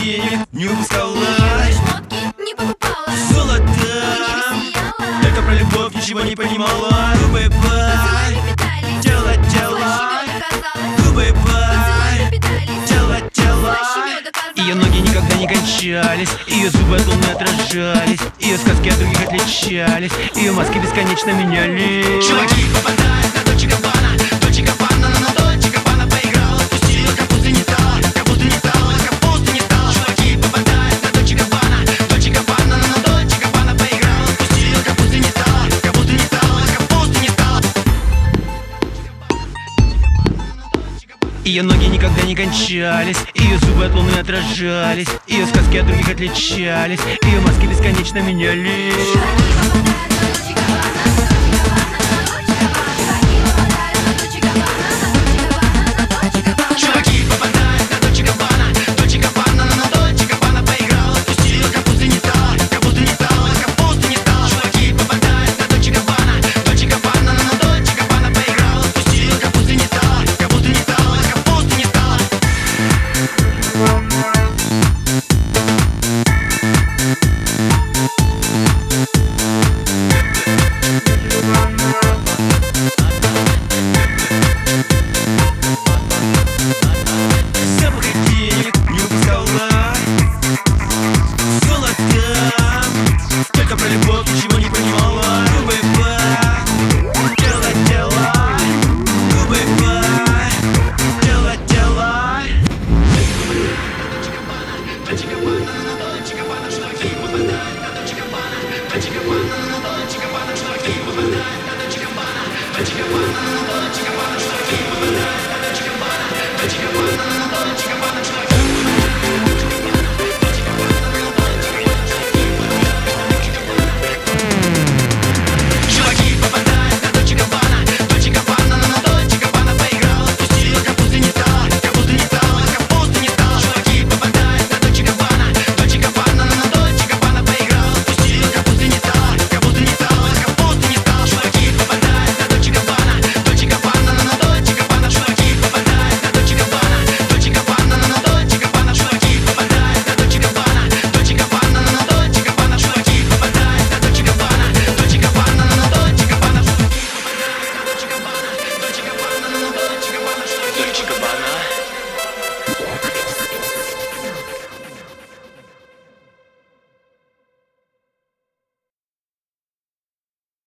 денег не упускала, шмотки не покупала, золото не сияла, только про любовь ничего не понимала. Губы бай, питались, тело, слащими тело. доказалось, Губы бай, питались, тело, тело. слащими доказалось. Ее ноги никогда не кончались, ее зубы от луны отражались, ее сказки от других отличались, ее маски бесконечно менялись. Чуваки попадают на Дольче Габбана, Дольче Габбана, на Дольче Габбана поиграла, отпустила, капусты не стало, капусты не стало, капусты не стало. Чуваки попадают на Дольче Габбана, Дольче Габбана, на Дольче Габбана поиграла, отпустила, капусты не стало, капусты не стало, капусты не стало. Ее ноги никогда не кончались, ее зубы от луны отражались, ее сказки от других отличались, ее маски бесконечно менялись. Чуваки попадают